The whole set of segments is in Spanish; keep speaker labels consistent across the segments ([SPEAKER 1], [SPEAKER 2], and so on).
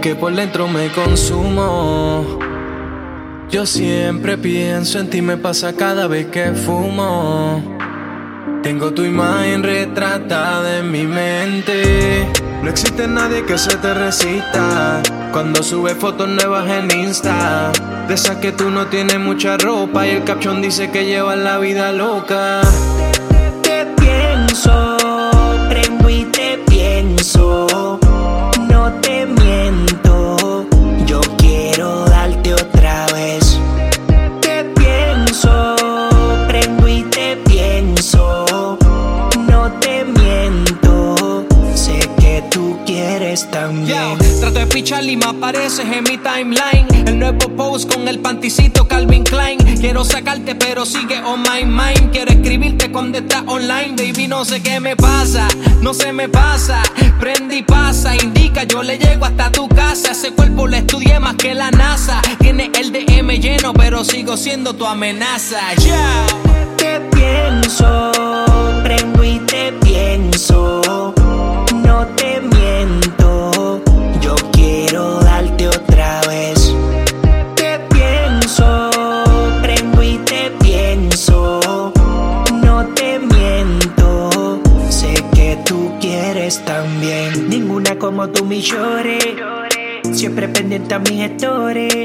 [SPEAKER 1] que por dentro me consumo. Yo siempre pienso en ti, me pasa cada vez que fumo. Tengo tu imagen retratada en mi mente. No existe nadie que se te resista cuando subes fotos nuevas en Insta. De esas que tú no tienes mucha ropa y el caption dice que llevas la vida loca.
[SPEAKER 2] Te pienso, prendo y te pienso. No te miento, yo quiero darte otra vez. Te pienso, prendo y te pienso. No te miento, sé que tú quieres también.
[SPEAKER 3] Trato de pichar y me apareces en mi timeline. El nuevo post con el panticito Calvin Klein. Quiero sacarte pero sigue on my mind. Quiero escribirte cuando estás online. Baby, no sé qué me pasa, no se me pasa. Prende y pasa, indica, yo le llego hasta tu casa. Ese cuerpo lo estudié más que la NASA. Tiene el DM lleno pero sigo siendo tu amenaza. Yeah.
[SPEAKER 2] Te pienso, prendo y te pienso. No te miento, yo quiero darte otra vez. Te pienso, prendo y te pienso. No te miento, sé que tú quieres también. Ninguna como tú, mi llore. Siempre pendiente a mis stories.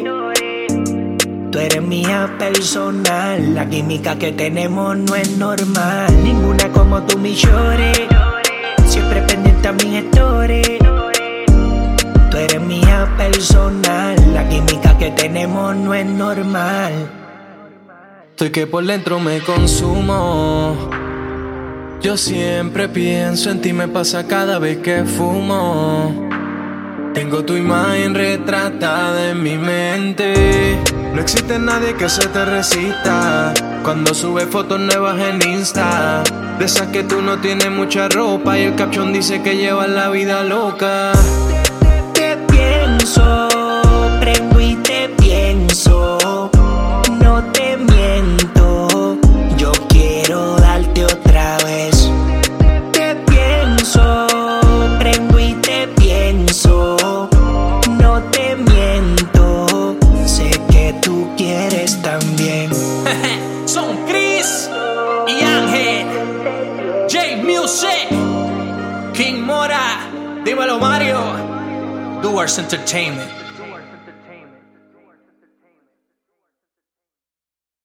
[SPEAKER 2] Tú eres mía personal, la química que tenemos no es normal. Ninguna como tú, mi llore. Siempre pendiente a mis stories. Tú eres mía personal, la química que tenemos no es normal.
[SPEAKER 1] Estoy que por dentro me consumo. Yo siempre pienso en ti, me pasa cada vez que fumo. Tengo tu imagen retratada en mi mente. No existe nadie que se te resista cuando subes fotos nuevas en Insta. De esas que tú no tienes mucha ropa y el caption dice que llevas la vida loca.
[SPEAKER 2] Te pienso, prendo y te pienso. No te miento, yo quiero darte otra vez. Te pienso, prendo y te pienso. No te miento, sé que tú quieres también.
[SPEAKER 3] Son Chris y Ángel, J Music, King Mora, dímelo Mario, Doers Entertainment.